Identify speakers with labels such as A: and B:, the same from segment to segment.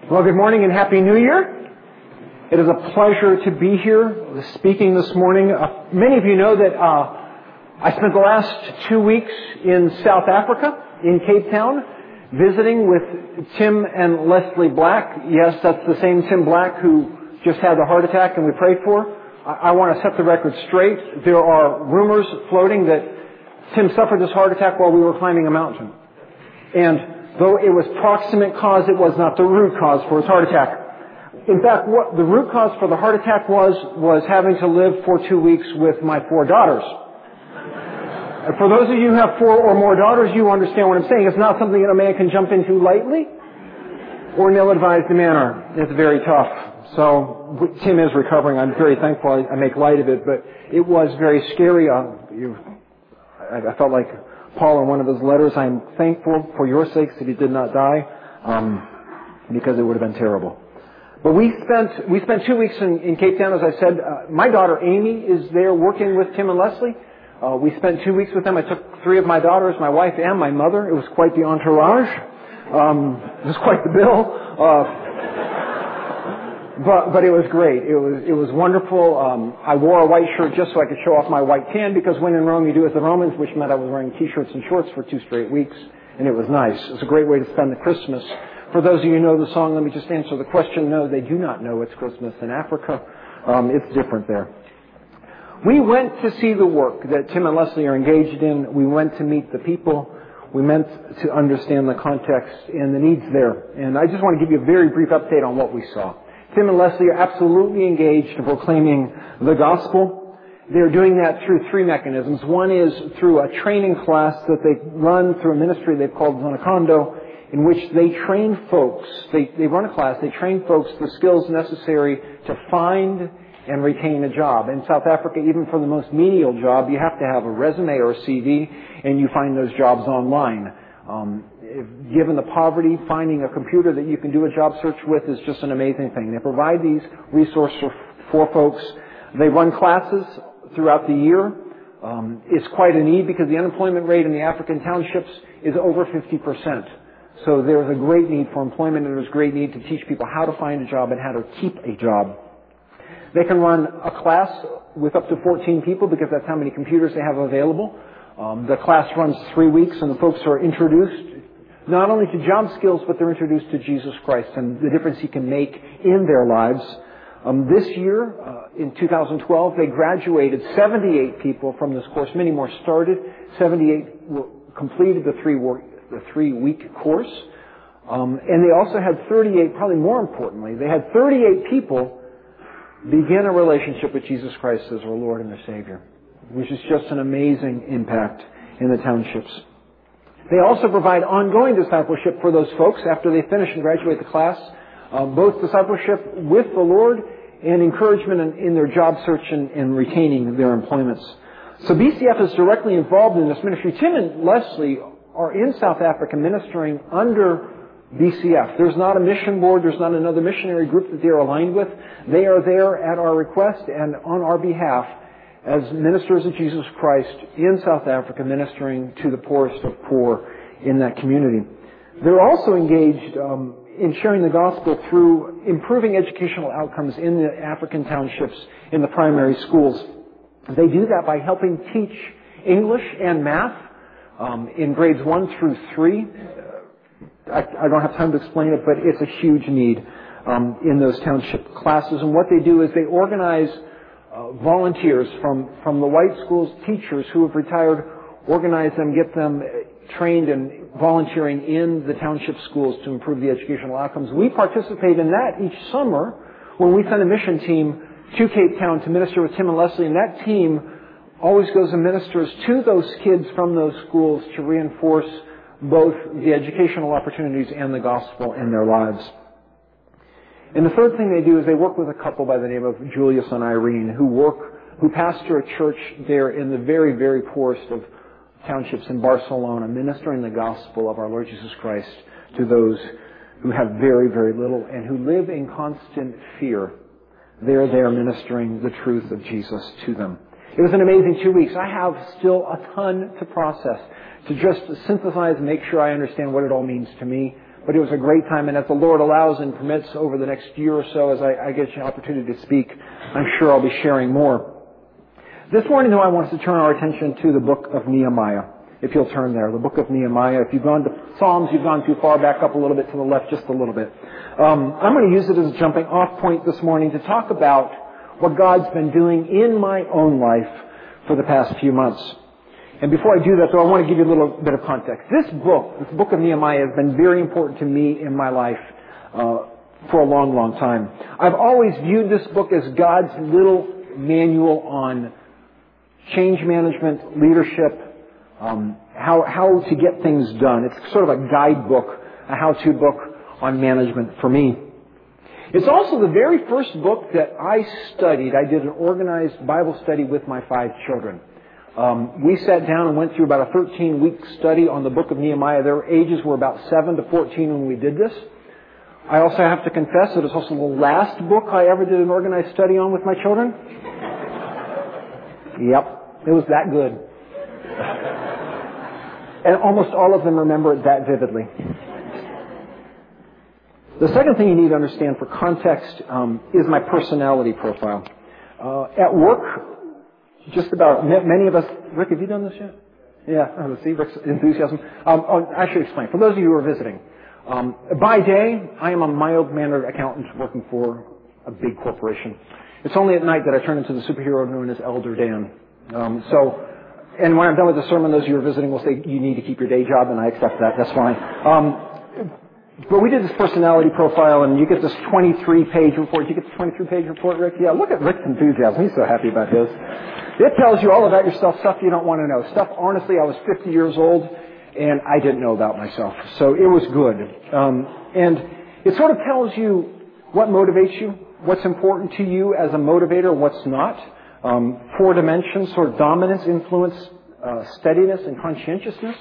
A: Well, good morning and Happy New Year. It is a pleasure to be here speaking this morning. Many of you know that I spent the last 2 weeks in South Africa, in Cape Town, visiting with Tim and Leslie Black. Yes, that's the same Tim Black who just had the heart attack and we prayed for. I want to set the record straight. There are rumors floating that Tim suffered this heart attack while we were climbing a mountain. And though it was proximate cause, it was not the root cause for his heart attack. In fact, what the root cause for the heart attack was having to live for 2 weeks with my 4 daughters. And for those of you who have 4 or more daughters, you understand what I'm saying. It's not something that a man can jump into lightly or in an ill-advised manner. It's very tough. So Tim is recovering. I'm very thankful. I make light of it, but it was very scary. I felt like Paul in one of his letters, I am thankful for your sakes that he did not die, because it would have been terrible. But we spent 2 weeks in Cape Town, as I said. My daughter Amy is there working with Tim and Leslie. We spent 2 weeks with them. I took 3 of my daughters, my wife and my mother. It was quite the entourage. It was quite the bill. But it was great. It was wonderful. I wore a white shirt just so I could show off my white tan, because when in Rome you do as the Romans, which meant I was wearing t-shirts and shorts for 2 straight weeks, and it was nice. It was a great way to spend the Christmas. For those of you who know the song, let me just answer the question. No, they do not know it's Christmas in Africa. It's different there. We went to see the work that Tim and Leslie are engaged in. We went to meet the people. We meant to understand the context and the needs there. And I just want to give you a very brief update on what we saw. Tim and Leslie are absolutely engaged in proclaiming the gospel. They're doing that through 3 mechanisms. One is through a training class that they run through a ministry they've called Zonakondo, in which they train folks. They run a class. They train folks the skills necessary to find and retain a job. In South Africa, even for the most menial job, you have to have a resume or a CV, and you find those jobs online. Given the poverty, finding a computer that you can do a job search with is just an amazing thing. They provide these resources for folks. They run classes throughout the year. It's quite a need because the unemployment rate in the African townships is over 50%. So there's a great need for employment, and there's a great need to teach people how to find a job and how to keep a job. They can run a class with up to 14 people because that's how many computers they have available. The class runs 3 weeks, and the folks are introduced not only to job skills, but they're introduced to Jesus Christ and the difference He can make in their lives. This year, in 2012, they graduated 78 people from this course. Many more started. 78 completed the 3-week course. And they also had 38, probably more importantly, they had 38 people begin a relationship with Jesus Christ as their Lord and their Savior, which is just an amazing impact in the townships. They also provide ongoing discipleship for those folks after they finish and graduate the class, both discipleship with the Lord and encouragement in their job search and retaining their employments. So BCF is directly involved in this ministry. Tim and Leslie are in South Africa ministering under BCF. There's not a mission board. There's not another missionary group that they're aligned with. They are there at our request and on our behalf as ministers of Jesus Christ in South Africa, ministering to the poorest of poor in that community. They're also engaged in sharing the gospel through improving educational outcomes in the African townships in the primary schools. They do that by helping teach English and math in grades 1 through 3. I don't have time to explain it, but it's a huge need in those township classes. And what they do is they organize volunteers from the white schools, teachers who have retired, organize them, get them trained and volunteering in the township schools to improve the educational outcomes. We participate in that each summer when we send a mission team to Cape Town to minister with Tim and Leslie, and that team always goes and ministers to those kids from those schools to reinforce both the educational opportunities and the gospel in their lives. And the third thing they do is they work with a couple by the name of Julius and Irene who pastor a church there in the very, very poorest of townships in Barcelona, ministering the gospel of our Lord Jesus Christ to those who have very, very little and who live in constant fear. They're there ministering the truth of Jesus to them. It was an amazing 2 weeks. I have still a ton to process, to just synthesize and make sure I understand what it all means to me. But it was a great time, and as the Lord allows and permits over the next year or so, as I get an opportunity to speak, I'm sure I'll be sharing more. This morning, though, I want us to turn our attention to the book of Nehemiah. If you'll turn there, the book of Nehemiah. If you've gone to Psalms, you've gone too far. Back up a little bit to the left, just a little bit. I'm going to use it as a jumping off point this morning to talk about what God's been doing in my own life for the past few months. And before I do that, though, I want to give you a little bit of context. This book of Nehemiah, has been very important to me in my life for a long, long time. I've always viewed this book as God's little manual on change management, leadership, how to get things done. It's sort of a guidebook, a how-to book on management for me. It's also the very first book that I studied. I did an organized Bible study with my 5 children. We sat down and went through about a 13-week study on the book of Nehemiah. Their ages were about 7 to 14 when we did this. I also have to confess that it's also the last book I ever did an organized study on with my children. Yep, it was that good. And almost all of them remember it that vividly. The second thing you need to understand for context is my personality profile. At work, just about many of us... Rick, have you done this yet? Yeah, see Rick's enthusiasm. I should explain. For those of you who are visiting, by day, I am a mild-mannered accountant working for a big corporation. It's only at night that I turn into the superhero known as Elder Dan. And when I'm done with the sermon, those of you who are visiting will say, you need to keep your day job, and I accept that. That's fine. But we did this personality profile, and you get this 23-page report. Did you get the 23-page report, Rick? Yeah, look at Rick's enthusiasm. He's so happy about his. It tells you all about yourself, stuff you don't want to know. Stuff, honestly, I was 50 years old, and I didn't know about myself. So it was good. And it sort of tells you what motivates you, what's important to you as a motivator, what's not. 4 dimensions, sort of dominance, influence, steadiness, and conscientiousness.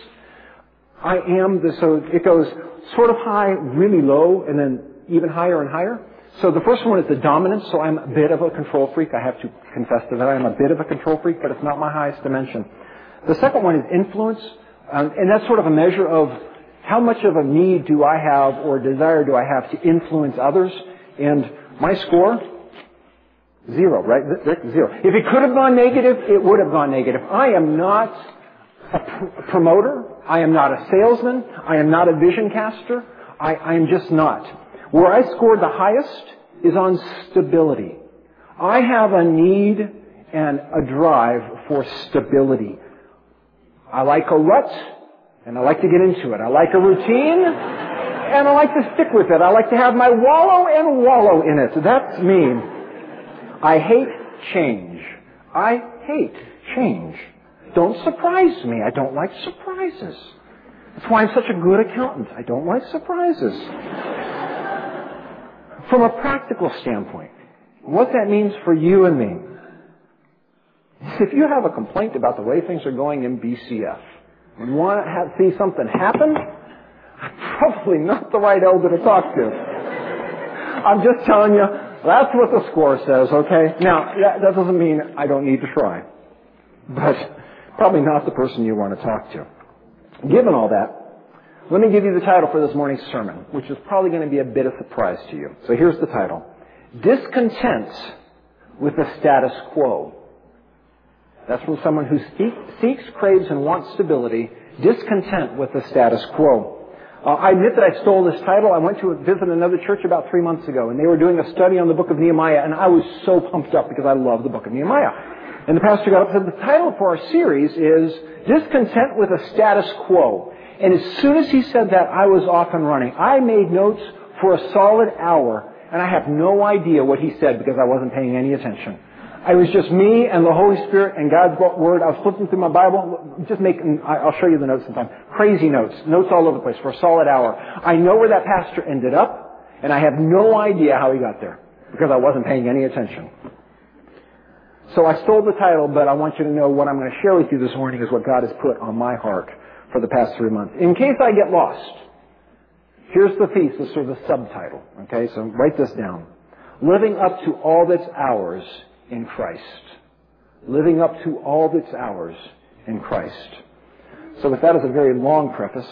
A: So it goes sort of high, really low, and then even higher and higher. So the first one is the dominance, so I'm a bit of a control freak. I have to confess to that. I'm a bit of a control freak, but it's not my highest dimension. The second one is influence, and that's sort of a measure of how much of a need do I have or desire do I have to influence others. And my score, 0, right? 0. If it could have gone negative, it would have gone negative. I am not a promoter. I am not a salesman. I am not a vision caster. I am just not. Where I scored the highest is on stability. I have a need and a drive for stability. I like a rut, and I like to get into it. I like a routine, and I like to stick with it. I like to have my wallow in it. That's me. I hate change. I hate change. Don't surprise me. I don't like surprises. That's why I'm such a good accountant. I don't like surprises. From a practical standpoint, what that means for you and me, if you have a complaint about the way things are going in BCF and want to see something happen, I'm probably not the right elder to talk to. I'm just telling you, that's what the score says, okay? Now, that doesn't mean I don't need to try, but probably not the person you want to talk to. Given all that, let me give you the title for this morning's sermon, which is probably going to be a bit of surprise to you. So here's the title. Discontent with the status quo. That's from someone who seeks, craves, and wants stability. Discontent with the status quo. I admit that I stole this title. I went to visit another church about 3 months ago, and they were doing a study on the book of Nehemiah, and I was so pumped up because I love the book of Nehemiah. And the pastor got up and said, the title for our series is Discontent with a Status Quo. And as soon as he said that, I was off and running. I made notes for a solid hour, and I have no idea what he said because I wasn't paying any attention. It was just me and the Holy Spirit and God's Word. I was flipping through my Bible, just making, I'll show you the notes sometime, crazy notes all over the place for a solid hour. I know where that pastor ended up, and I have no idea how he got there because I wasn't paying any attention. So I stole the title, but I want you to know what I'm going to share with you this morning is what God has put on my heart for the past 3 months. In case I get lost, here's the thesis or the subtitle. Okay, so write this down. Living up to all that's ours in Christ. Living up to all that's ours in Christ. So with that as a very long preface,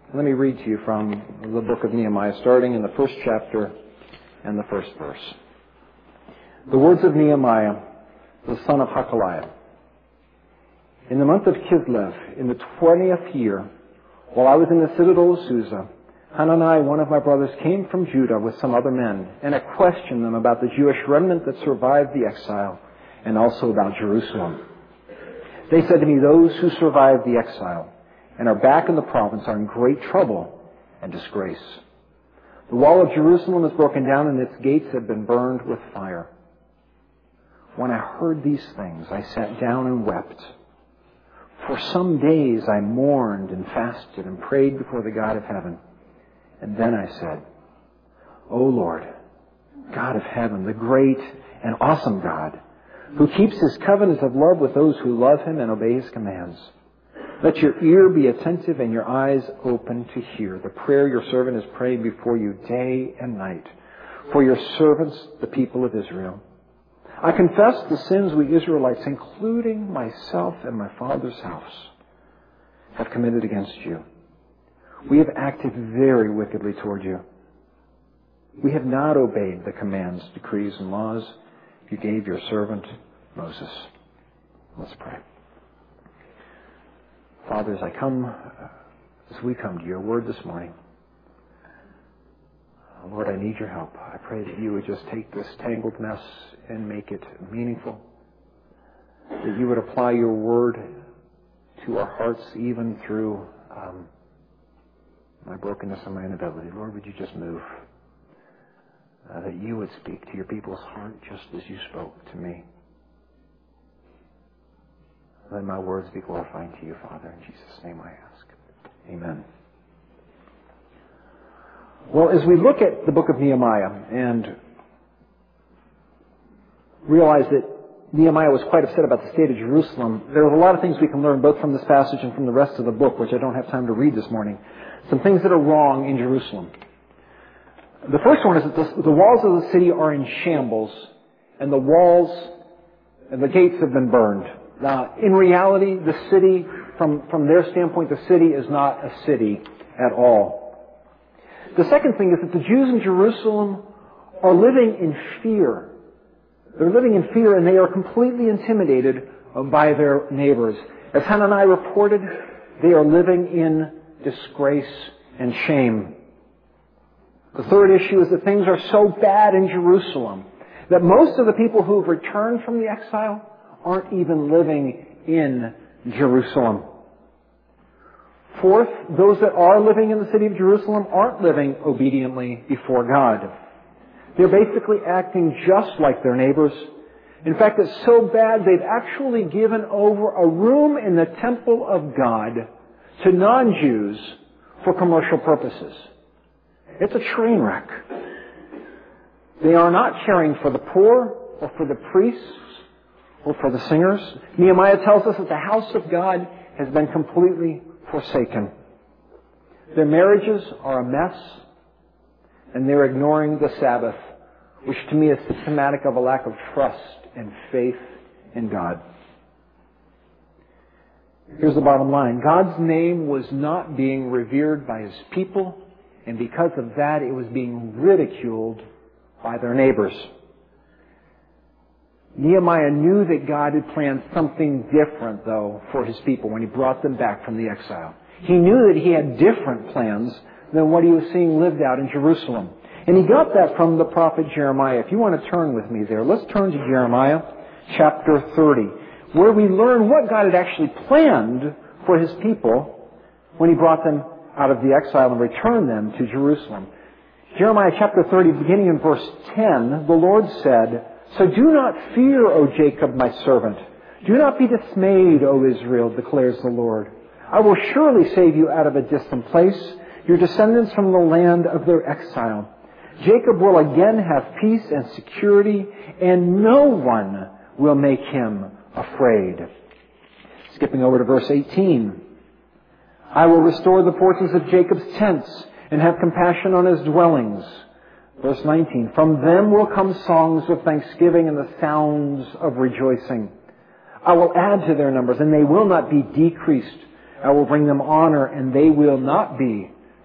A: Let me read to you from the book of Nehemiah, starting in the first chapter and the first verse. The words of Nehemiah, the son of Hakaliah. In the month of Kislev, in the 20th year, while I was in the citadel of Susa, Hanani, one of my brothers, came from Judah with some other men, and I questioned them about the Jewish remnant that survived the exile, and also about Jerusalem. They said to me, those who survived the exile and are back in the province are in great trouble and disgrace. The wall of Jerusalem is broken down, and its gates have been burned with fire. When I heard these things, I sat down and wept. For some days I mourned and fasted and prayed before the God of heaven. And then I said, O Lord, God of heaven, the great and awesome God, who keeps His covenant of love with those who love Him and obey His commands, let your ear be attentive and your eyes open to hear the prayer your servant has prayed before you day and night for your servants, the people of Israel. I confess the sins we Israelites, including myself and my father's house, have committed against you. We have acted very wickedly toward you. We have not obeyed the commands, decrees, and laws you gave your servant Moses. Let's pray. Father, as we come to your word this morning, Lord, I need your help. I pray that you would just take this tangled mess and make it meaningful. That you would apply your word to our hearts even through my brokenness and my inability. Lord, would you just move? That you would speak to your people's heart just as you spoke to me. Let my words be glorifying to you, Father. In Jesus' name I ask. Amen. Well, as we look at the book of Nehemiah and realize that Nehemiah was quite upset about the state of Jerusalem, there are a lot of things we can learn both from this passage and from the rest of the book, which I don't have time to read this morning. Some things that are wrong in Jerusalem. The first one is that the walls of the city are in shambles, and the walls and the gates have been burned. Now, in reality, the city, from their standpoint, the city is not a city at all. The second thing is that the Jews in Jerusalem are living in fear. They're living in fear, and they are completely intimidated by their neighbors. As Hanani reported, they are living in disgrace and shame. The third issue is that things are so bad in Jerusalem that most of the people who have returned from the exile aren't even living in Jerusalem. Fourth, those that are living in the city of Jerusalem aren't living obediently before God. They're basically acting just like their neighbors. In fact, it's so bad they've actually given over a room in the temple of God to non-Jews for commercial purposes. It's a train wreck. They are not caring for the poor or for the priests or for the singers. Nehemiah tells us that the house of God has been completely forsaken. Their marriages are a mess, and they're ignoring the Sabbath, which to me is symptomatic of a lack of trust and faith in God. Here's the bottom line. God's name was not being revered by His people, and because of that, it was being ridiculed by their neighbors. Nehemiah knew that God had planned something different, though, for His people when He brought them back from the exile. He knew that He had different plans than what he was seeing lived out in Jerusalem. And he got that from the prophet Jeremiah. If you want to turn with me there, let's turn to Jeremiah chapter 30, where we learn what God had actually planned for His people when He brought them out of the exile and returned them to Jerusalem. Jeremiah chapter 30, beginning in verse 10, the Lord said, "So do not fear, O Jacob, my servant. Do not be dismayed, O Israel, declares the Lord. I will surely save you out of a distant place, your descendants from the land of their exile. Jacob will again have peace and security, and no one will make him afraid." Skipping over to verse 18. "I will restore the porches of Jacob's tents and have compassion on his dwellings." Verse 19. "From them will come songs of thanksgiving and the sounds of rejoicing. I will add to their numbers, and they will not be decreased. I will bring them honor, and they will not be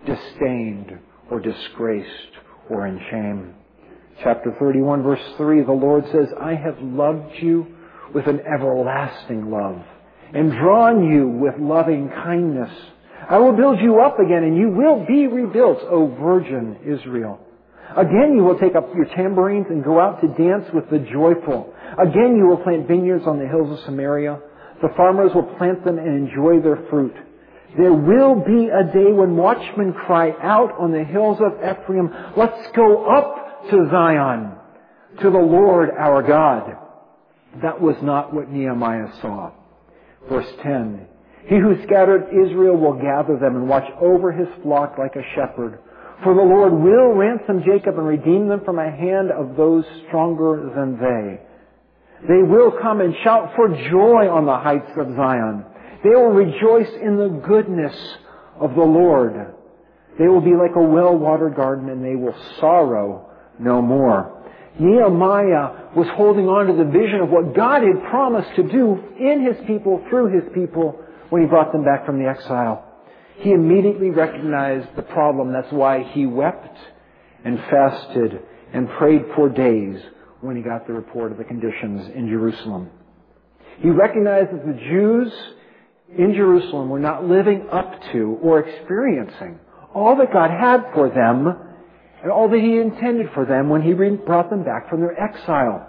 A: disdained or disgraced or in shame. Chapter 31, verse 3, the Lord says, I have loved you with an everlasting love and drawn you with loving kindness. I will build you up again and you will be rebuilt, O virgin Israel. Again you will take up your tambourines and go out to dance with the joyful. Again you will plant vineyards on the hills of Samaria. The farmers will plant them and enjoy their fruit. There will be a day when watchmen cry out on the hills of Ephraim, let's go up to Zion, to the Lord our God. That was not what Nehemiah saw. Verse 10, He who scattered Israel will gather them and watch over His flock like a shepherd. For the Lord will ransom Jacob and redeem them from a hand of those stronger than they. They will come and shout for joy on the heights of Zion. They will rejoice in the goodness of the Lord. They will be like a well-watered garden and they will sorrow no more. Nehemiah was holding on to the vision of what God had promised to do in His people, through His people, when He brought them back from the exile. He immediately recognized the problem. That's why he wept and fasted and prayed for days when he got the report of the conditions in Jerusalem. He recognized that the Jews in Jerusalem were not living up to or experiencing all that God had for them and all that He intended for them when He brought them back from their exile.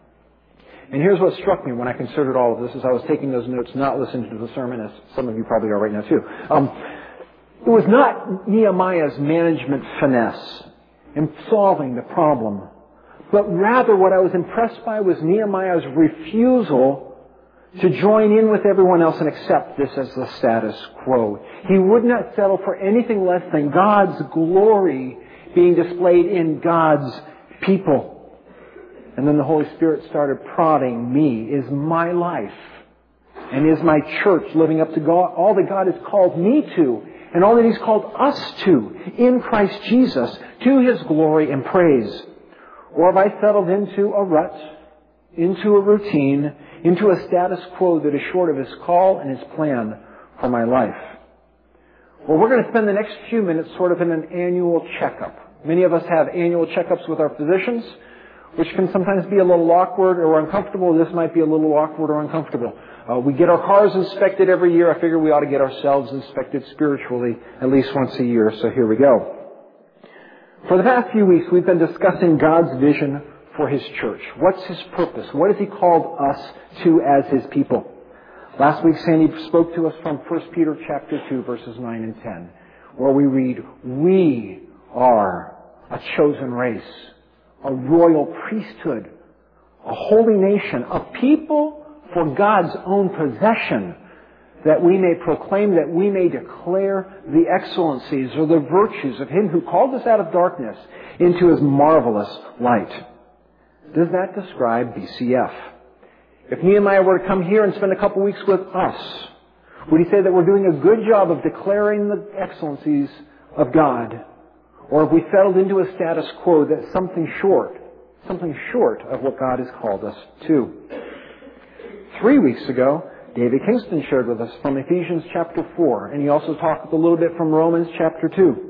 A: And here's what struck me when I considered all of this as I was taking those notes, not listening to the sermon, as some of you probably are right now too. It was not Nehemiah's management finesse in solving the problem, but rather what I was impressed by was Nehemiah's refusal to join in with everyone else and accept this as the status quo. He would not settle for anything less than God's glory being displayed in God's people. And then the Holy Spirit started prodding me. Is my life and is my church living up to God, all that God has called me to and all that He's called us to in Christ Jesus, to His glory and praise? Or have I settled into a rut, into a routine, into a status quo that is short of His call and His plan for my life? Well, we're going to spend the next few minutes sort of in an annual checkup. Many of us have annual checkups with our physicians, which can sometimes be a little awkward or uncomfortable. This might be a little awkward or uncomfortable. We get our cars inspected every year. I figure we ought to get ourselves inspected spiritually at least once a year. So here we go. For the past few weeks, we've been discussing God's vision for His church. What's His purpose? What has He called us to as His people? Last week, Sandy spoke to us from 1 Peter chapter 2, verses 9 and 10, where we read, we are a chosen race, a royal priesthood, a holy nation, a people for God's own possession, that we may proclaim, that we may declare the excellencies or the virtues of Him who called us out of darkness into His marvelous light. Does that describe BCF? If Nehemiah were to come here and spend a couple weeks with us, would he say that we're doing a good job of declaring the excellencies of God? Or have we settled into a status quo that's something short of what God has called us to? 3 weeks ago, David Kingston shared with us from Ephesians chapter 4, and he also talked a little bit from Romans chapter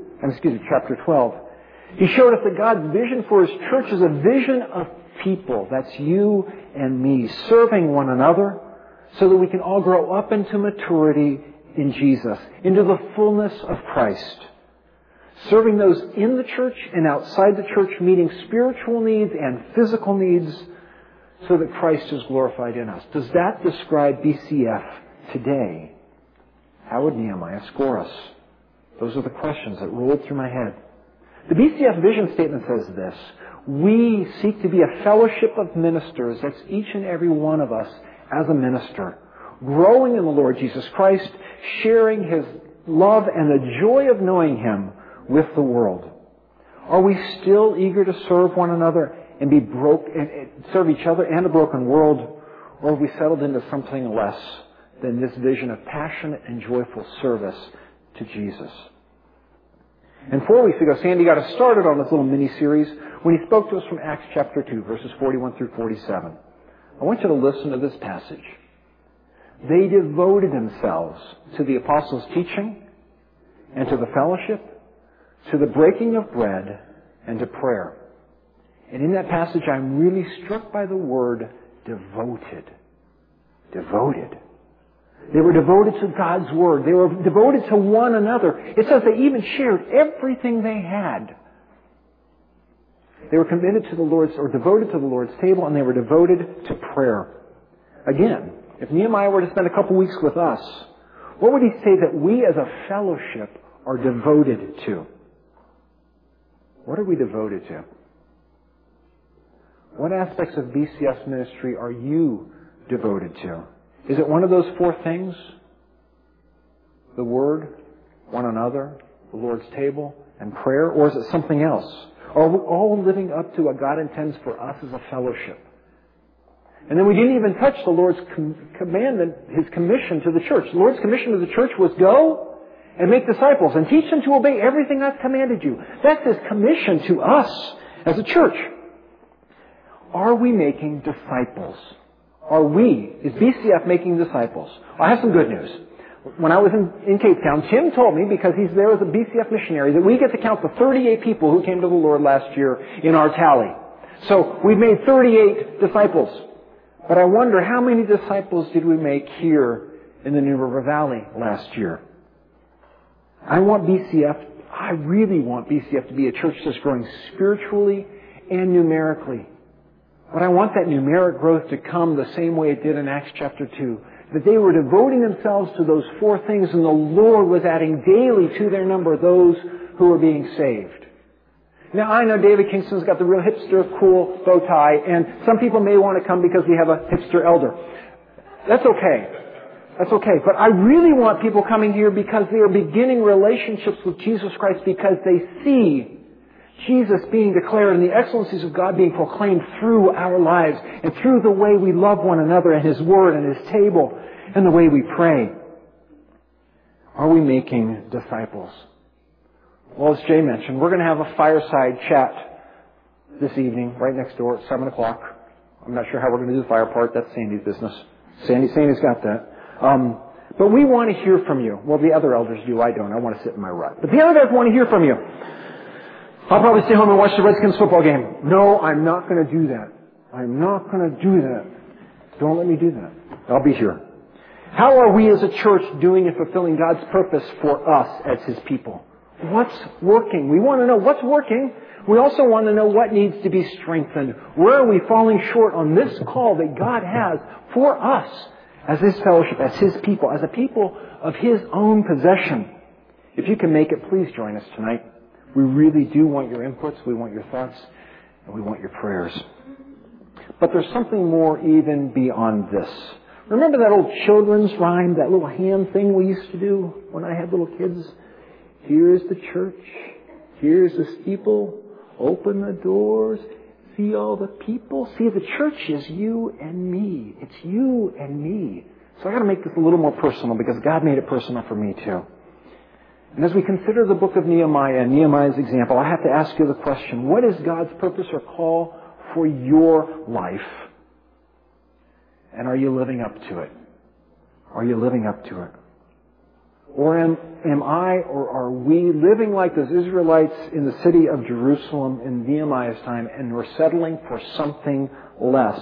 A: 12. He showed us that God's vision for His church is a vision of people, that's you and me, serving one another so that we can all grow up into maturity in Jesus, into the fullness of Christ. Serving those in the church and outside the church, meeting spiritual needs and physical needs so that Christ is glorified in us. Does that describe BCF today? How would Nehemiah score us? Those are the questions that rolled through my head. The BCF vision statement says this: we seek to be a fellowship of ministers, that's each and every one of us as a minister, growing in the Lord Jesus Christ, sharing His love and the joy of knowing Him with the world. Are we still eager to serve one another and serve each other and a broken world? Or have we settled into something less than this vision of passionate and joyful service to Jesus? And 4 weeks ago, Sandy got us started on this little mini-series when he spoke to us from Acts chapter 2, verses 41 through 47. I want you to listen to this passage. They devoted themselves to the apostles' teaching and to the fellowship to the breaking of bread, and to prayer. And in that passage, I'm really struck by the word devoted. Devoted. They were devoted to God's Word. They were devoted to one another. It says they even shared everything they had. They were committed to the Lord's, or devoted to the Lord's table, and they were devoted to prayer. Again, if Nehemiah were to spend a couple weeks with us, what would he say that we as a fellowship are devoted to? What are we devoted to? What aspects of BCS ministry are you devoted to? Is it one of those four things? The Word, one another, the Lord's table, and prayer? Or is it something else? Are we all living up to what God intends for us as a fellowship? And then we didn't even touch the Lord's commandment, His commission to the church. The Lord's commission to the church was go and make disciples and teach them to obey everything I've commanded you. That's His commission to us as a church. Are we making disciples? Is BCF making disciples? I have some good news. When I was in Cape Town, Tim told me, because he's there as a BCF missionary, that we get to count the 38 people who came to the Lord last year in our tally. So we've made 38 disciples. But I wonder, how many disciples did we make here in the New River Valley last year? I really want BCF to be a church that's growing spiritually and numerically. But I want that numeric growth to come the same way it did in Acts chapter 2. That they were devoting themselves to those four things, and the Lord was adding daily to their number those who were being saved. Now, I know David Kingston's got the real hipster, cool bow tie, and some people may want to come because we have a hipster elder. That's okay. That's okay. But I really want people coming here because they are beginning relationships with Jesus Christ, because they see Jesus being declared and the excellencies of God being proclaimed through our lives and through the way we love one another and His Word and His table and the way we pray. Are we making disciples? Well, as Jay mentioned, we're going to have a fireside chat this evening right next door at 7 o'clock. I'm not sure how we're going to do the fire part. That's Sandy's business. Sandy's got that. But we want to hear from you. Well, the other elders do. I don't. I want to sit in my rut. But the other guys want to hear from you. I'll probably stay home and watch the Redskins football game. No, I'm not going to do that. I'm not going to do that. Don't let me do that. I'll be here. How are we as a church doing and fulfilling God's purpose for us as His people? What's working? We want to know what's working. We also want to know what needs to be strengthened. Where are we falling short on this call that God has for us as His fellowship, as His people, as a people of His own possession? If you can make it, please join us tonight. We really do want your inputs, we want your thoughts, and we want your prayers. But there's something more even beyond this. Remember that old children's rhyme, that little hand thing we used to do when I had little kids? Here's the church, here's the steeple, open the doors, see all the people. See, the church is you and me. It's you and me. So I got to make this a little more personal because God made it personal for me too. And as we consider the book of Nehemiah and Nehemiah's example, I have to ask you the question, what is God's purpose or call for your life? And are you living up to it? Are you living up to it? Or am I or are we living like those Israelites in the city of Jerusalem in Nehemiah's time, and we're settling for something less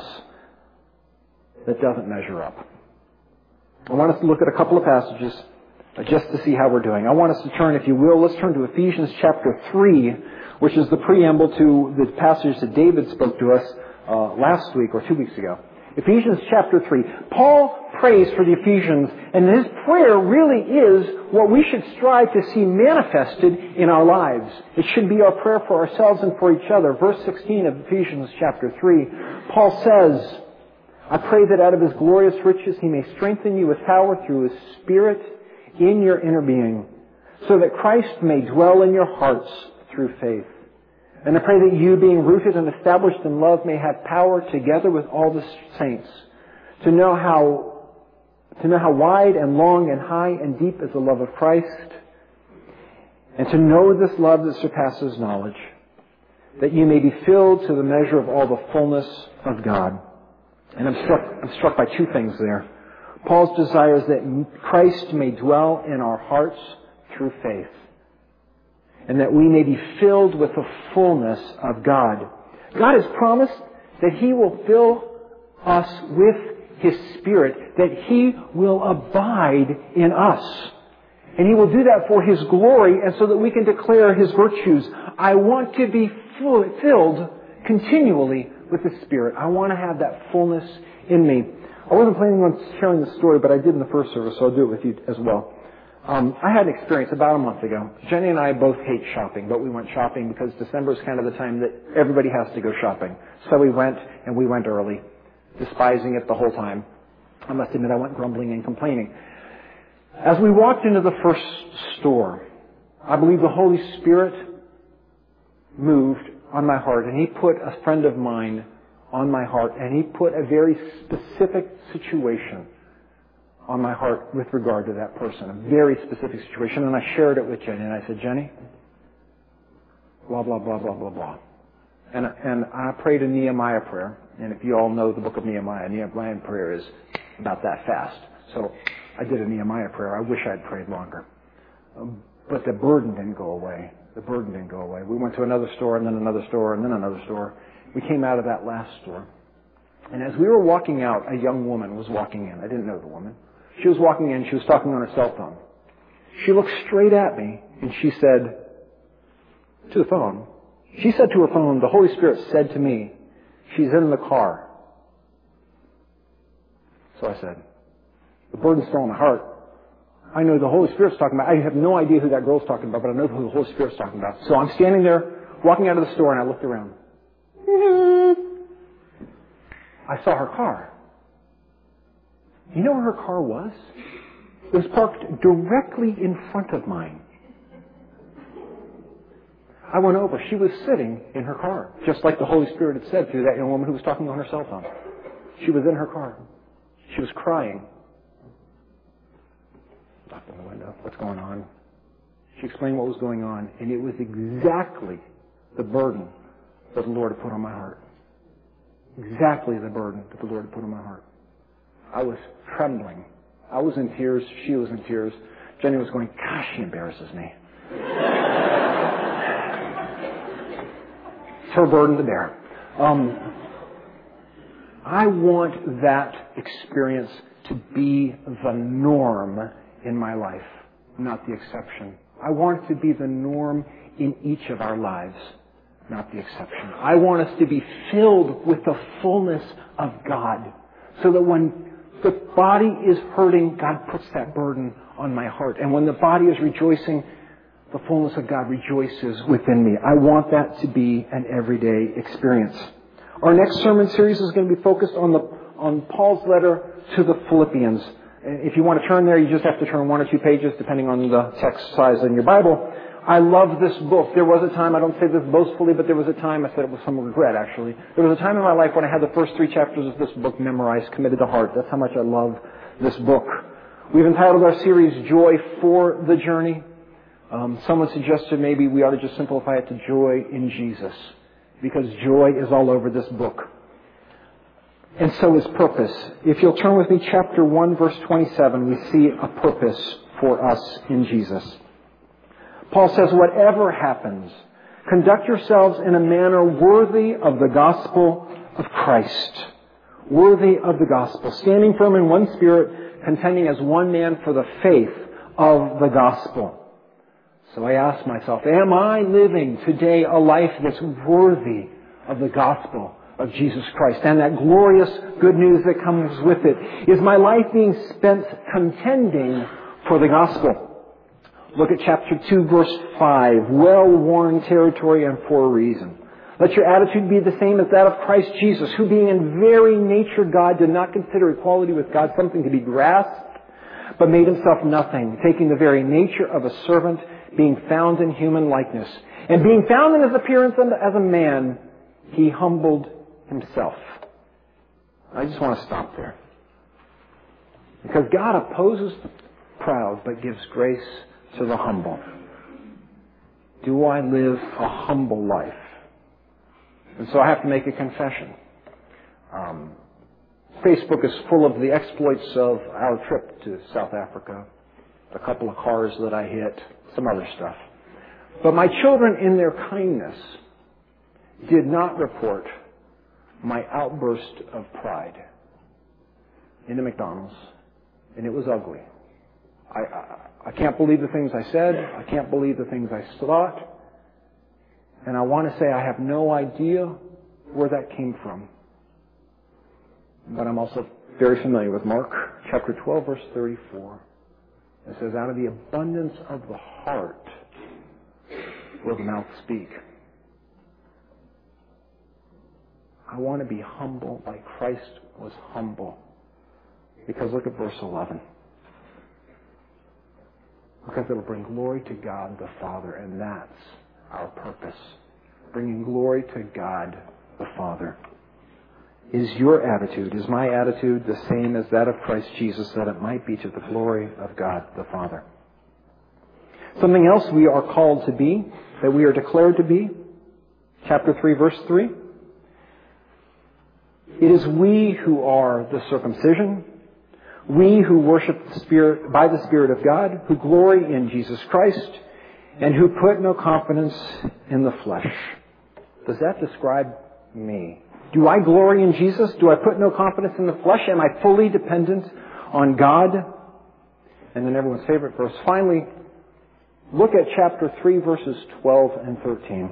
A: that doesn't measure up? I want us to look at a couple of passages just to see how we're doing. I want us to turn, if you will, let's turn to Ephesians chapter 3, which is the preamble to the passage that David spoke to us last week or 2 weeks ago. Ephesians chapter 3. Paul prays for the Ephesians, and his prayer really is what we should strive to see manifested in our lives. It should be our prayer for ourselves and for each other. Verse 16 of Ephesians chapter 3, Paul says, I pray that out of His glorious riches He may strengthen you with power through His Spirit in your inner being, so that Christ may dwell in your hearts through faith. And I pray that you, being rooted and established in love, may have power together with all the saints to know how wide and long and high and deep is the love of Christ, and to know this love that surpasses knowledge, that you may be filled to the measure of all the fullness of God. And I'm struck by two things there. Paul's desire is that Christ may dwell in our hearts through faith. and that we may be filled with the fullness of God. God has promised that He will fill us with His Spirit, that He will abide in us. And He will do that for His glory and so that we can declare His virtues. I want to be filled continually with the Spirit. I want to have that fullness in me. I wasn't planning on sharing this story, but I did in the first service, so I'll do it with you as well. I had an experience about a month ago. Jenny and I both hate shopping, but we went shopping because December is kind of the time that everybody has to go shopping. So we went, and we went early, despising it the whole time. I must admit, I went grumbling and complaining. As we walked into the first store, I believe the Holy Spirit moved on my heart, and He put a friend of mine on my heart, and He put a very specific situation on my heart with regard to that person, a very specific situation, and I shared it with Jenny, and I said, Jenny, blah, blah, blah, blah, blah, blah. And I prayed a Nehemiah prayer, and if you all know the book of Nehemiah prayer is about that fast. So I did a Nehemiah prayer. I wish I'd prayed longer. But the burden didn't go away. The burden didn't go away. We went to another store, and then another store, and then another store. We came out of that last store. And as we were walking out, a young woman was walking in. I didn't know the woman. She was walking in. She was talking on her cell phone. She looked straight at me, and she said to the phone, she said to her phone, the Holy Spirit said to me, she's in the car. So I said, the burden's still on my heart. I know the Holy Spirit's talking about. I have no idea who that girl's talking about, but I know who the Holy Spirit's talking about. So I'm standing there, walking out of the store, and I looked around. I saw her car. You know where her car was? It was parked directly in front of mine. I went over. She was sitting in her car, just like the Holy Spirit had said through that young woman who was talking on her cell phone. She was in her car. She was crying. Knocked on the window. What's going on? She explained what was going on, and it was exactly the burden that the Lord had put on my heart. Exactly the burden that the Lord had put on my heart. I was trembling. I was in tears. She was in tears. Jenny was going, gosh, she embarrasses me. It's her burden to bear. I want that experience to be the norm in my life, not the exception. I want it to be the norm in each of our lives, not the exception. I want us to be filled with the fullness of God, so that when the body is hurting, God puts that burden on my heart. And when the body is rejoicing, the fullness of God rejoices within me. I want that to be an everyday experience. Our next sermon series is going to be focused on Paul's letter to the Philippians. If you want to turn there, you just have to turn 1 or 2 pages, depending on the text size in your Bible. I love this book. There was a time, I don't say this boastfully, but there was a time, I said it with some regret actually, there was a time in my life when I had the first 3 chapters of this book memorized, committed to heart. That's how much I love this book. We've entitled our series, Joy for the Journey. Someone suggested maybe we ought to just simplify it to Joy in Jesus, because joy is all over this book. And so is purpose. If you'll turn with me, chapter 1, verse 27, we see a purpose for us in Jesus. Paul says, whatever happens, conduct yourselves in a manner worthy of the gospel of Christ. Worthy of the gospel. Standing firm in one spirit, contending as one man for the faith of the gospel. So I ask myself, am I living today a life that's worthy of the gospel of Jesus Christ and that glorious good news that comes with it? Is my life being spent contending for the gospel? Look at chapter 2, verse 5. Well-worn territory and for a reason. Let your attitude be the same as that of Christ Jesus, who being in very nature God did not consider equality with God something to be grasped, but made himself nothing, taking the very nature of a servant, being found in human likeness. And being found in his appearance as a man, he humbled himself. I just want to stop there. Because God opposes the proud, but gives grace to the humble. Do I live a humble life? And so I have to make a confession. Facebook is full of the exploits of our trip to South Africa, a couple of cars that I hit, some other stuff. But my children, in their kindness, did not report my outburst of pride into McDonald's, and it was ugly. I can't believe the things I said. I can't believe the things I thought. And I want to say I have no idea where that came from. But I'm also very familiar with Mark chapter 12, verse 34. It says, out of the abundance of the heart will the mouth speak. I want to be humble like Christ was humble. Because look at verse 11. Because it'll bring glory to God the Father, and that's our purpose. Bringing glory to God the Father. Is your attitude, is my attitude the same as that of Christ Jesus, that it might be to the glory of God the Father? Something else we are called to be, that we are declared to be, chapter 3, verse 3. It is we who are the circumcision, we who worship the Spirit by the Spirit of God, who glory in Jesus Christ, and who put no confidence in the flesh. Does that describe me? Do I glory in Jesus? Do I put no confidence in the flesh? Am I fully dependent on God? And then everyone's favorite verse. Finally, look at chapter 3, verses 12 and 13.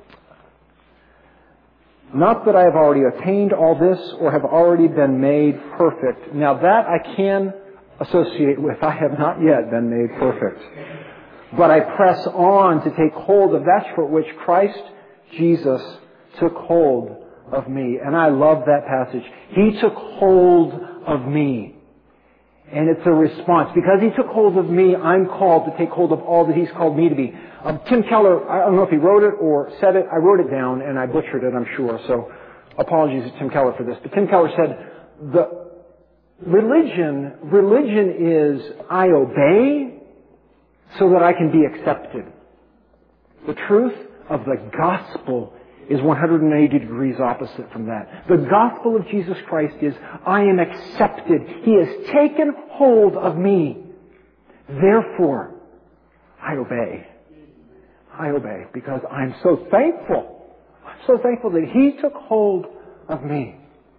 A: Not that I have already attained all this or have already been made perfect. Now that I can associate with. I have not yet been made perfect. But I press on to take hold of that for which Christ Jesus took hold of me. And I love that passage. He took hold of me. And it's a response. Because He took hold of me, I'm called to take hold of all that He's called me to be. Tim Keller, I don't know if he wrote it or said it. I wrote it down and I butchered it, I'm sure. So apologies to Tim Keller for this. But Tim Keller said, the religion is I obey so that I can be accepted. The truth of the gospel is 180 degrees opposite from that. The gospel of Jesus Christ is, I am accepted. He has taken hold of me. Therefore, I obey. I obey because I'm so thankful. I'm so thankful that He took hold of me.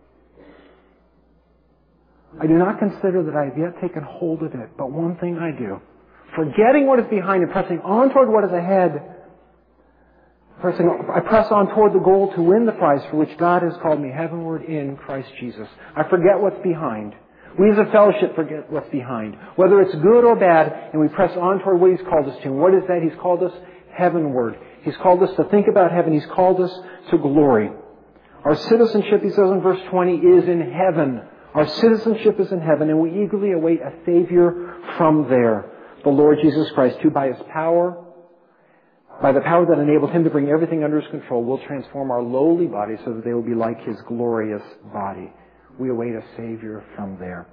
A: I do not consider that I have yet taken hold of it, but one thing I do. Forgetting what is behind and pressing on toward what is ahead, I press on toward the goal to win the prize for which God has called me heavenward in Christ Jesus. I forget what's behind. We as a fellowship forget what's behind. Whether it's good or bad, and we press on toward what He's called us to. And what is that? He's called us heavenward. He's called us to think about heaven. He's called us to glory. Our citizenship, he says in verse 20, is in heaven. Our citizenship is in heaven, and we eagerly await a Savior from there. The Lord Jesus Christ, who by the power that enabled Him to bring everything under His control, will transform our lowly bodies so that they will be like His glorious body. We await a Savior from there.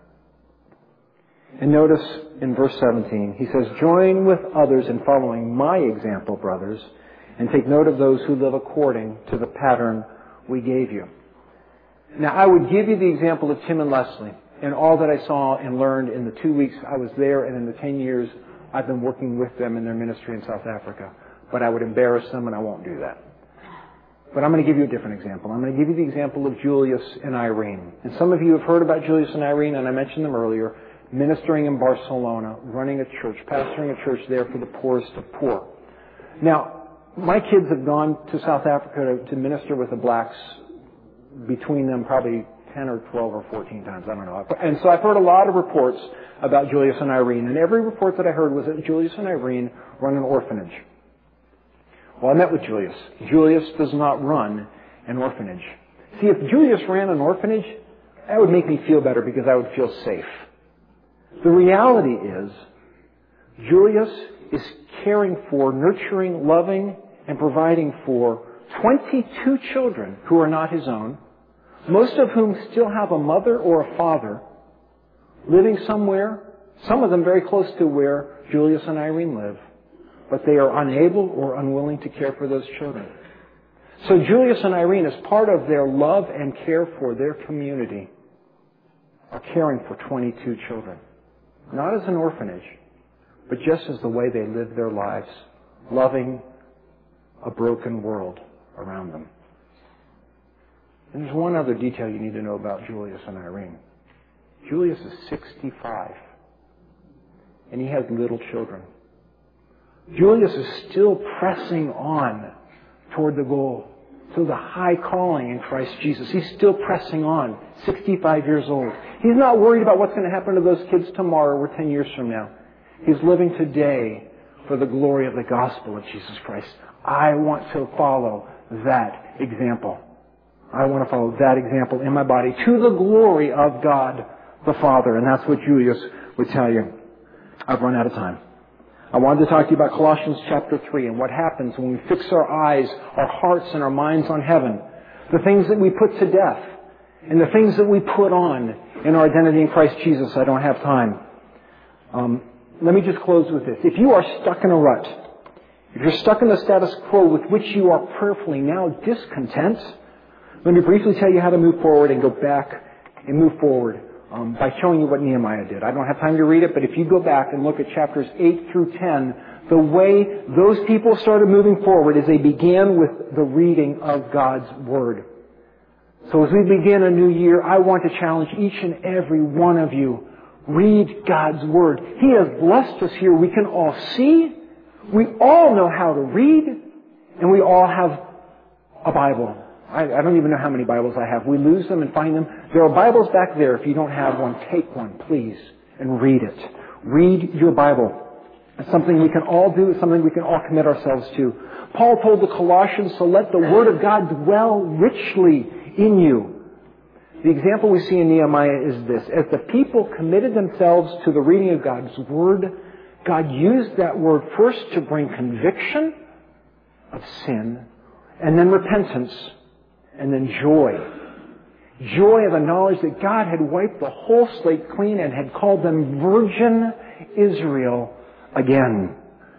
A: And notice in verse 17, he says, join with others in following my example, brothers, and take note of those who live according to the pattern we gave you. Now, I would give you the example of Tim and Leslie and all that I saw and learned in the 2 weeks I was there and in the 10 years I've been working with them in their ministry in South Africa. But I would embarrass them, and I won't do that. But I'm going to give you a different example. I'm going to give you the example of Julius and Irene. And some of you have heard about Julius and Irene, and I mentioned them earlier, ministering in Barcelona, running a church, pastoring a church there for the poorest of poor. Now, my kids have gone to South Africa to minister with the blacks between them probably 10 or 12 or 14 times. I don't know. And so I've heard a lot of reports about Julius and Irene. And every report that I heard was that Julius and Irene run an orphanage. Well, I met with Julius. Julius does not run an orphanage. See, if Julius ran an orphanage, that would make me feel better because I would feel safe. The reality is, Julius is caring for, nurturing, loving, and providing for 22 children who are not his own, most of whom still have a mother or a father living somewhere, some of them very close to where Julius and Irene live. But they are unable or unwilling to care for those children. So Julius and Irene, as part of their love and care for their community, are caring for 22 children. Not as an orphanage, but just as the way they live their lives. Loving, a broken world around them. And there's one other detail you need to know about Julius and Irene. Julius is 65, and he has little children. Julius is still pressing on toward the goal, to the high calling in Christ Jesus. He's still pressing on, 65 years old. He's not worried about what's going to happen to those kids tomorrow or 10 years from now. He's living today for the glory of the gospel of Jesus Christ. I want to follow that example. I want to follow that example in my body to the glory of God the Father. And that's what Julius would tell you. I've run out of time. I wanted to talk to you about Colossians chapter 3 and what happens when we fix our eyes, our hearts, and our minds on heaven. The things that we put to death and the things that we put on in our identity in Christ Jesus. I don't have time. Let me just close with this. If you are stuck in a rut, if you're stuck in the status quo with which you are prayerfully now discontent, let me briefly tell you how to move forward and go back and move forward by showing you what Nehemiah did. I don't have time to read it, but if you go back and look at chapters 8 through 10, the way those people started moving forward is they began with the reading of God's Word. So as we begin a new year, I want to challenge each and every one of you. Read God's Word. He has blessed us here. We can all see. We all know how to read. And we all have a Bible. I don't even know how many Bibles I have. We lose them and find them. There are Bibles back there. If you don't have one, take one, please, and read it. Read your Bible. It's something we can all do. It's something we can all commit ourselves to. Paul told the Colossians to let the Word of God dwell richly in you. The example we see in Nehemiah is this. As the people committed themselves to the reading of God's Word, God used that Word first to bring conviction of sin, and then repentance, and then joy. Joy of the knowledge that God had wiped the whole slate clean and had called them virgin Israel again.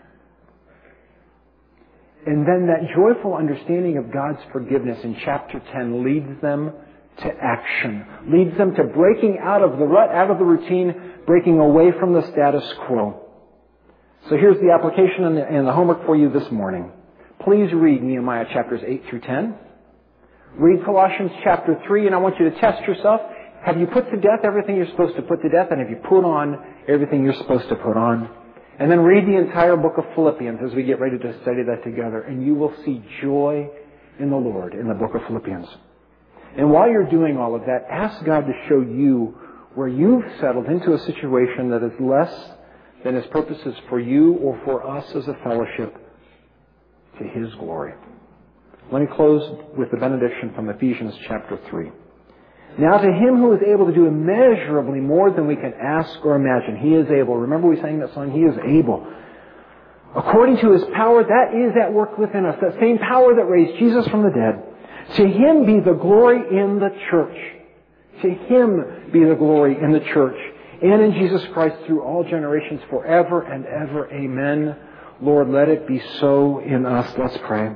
A: And then that joyful understanding of God's forgiveness in chapter 10 leads them to action. Leads them to breaking out of the rut, out of the routine, breaking away from the status quo. So here's the application and the homework for you this morning. Please read Nehemiah chapters 8 through 10. Read Colossians chapter 3, and I want you to test yourself. Have you put to death everything you're supposed to put to death? And have you put on everything you're supposed to put on? And then read the entire book of Philippians as we get ready to study that together. And you will see joy in the Lord in the book of Philippians. And while you're doing all of that, ask God to show you where you've settled into a situation that is less than His purposes for you or for us as a fellowship to His glory. Let me close with the benediction from Ephesians chapter 3. Now to Him who is able to do immeasurably more than we can ask or imagine. He is able. Remember we sang that song? He is able. According to His power that is at work within us. That same power that raised Jesus from the dead. To Him be the glory in the church. To Him be the glory in the church. And in Jesus Christ through all generations forever and ever. Amen. Lord, let it be so in us. Let's pray.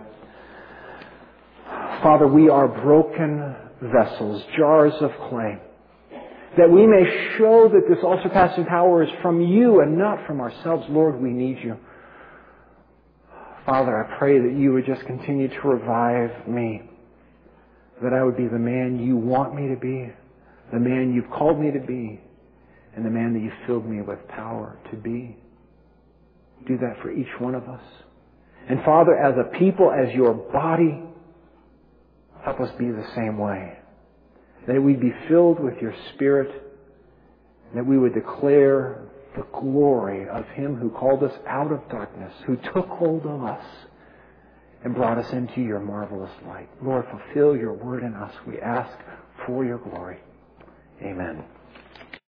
A: Father, we are broken vessels, jars of clay, that we may show that this all-surpassing power is from You and not from ourselves. Lord, we need You. Father, I pray that You would just continue to revive me, that I would be the man You want me to be, the man You've called me to be, and the man that You've filled me with power to be. Do that for each one of us. And Father, as a people, as Your body, help us be the same way. That we be filled with Your Spirit, and that we would declare the glory of Him who called us out of darkness, who took hold of us and brought us into Your marvelous light. Lord, fulfill Your word in us. We ask for Your glory. Amen.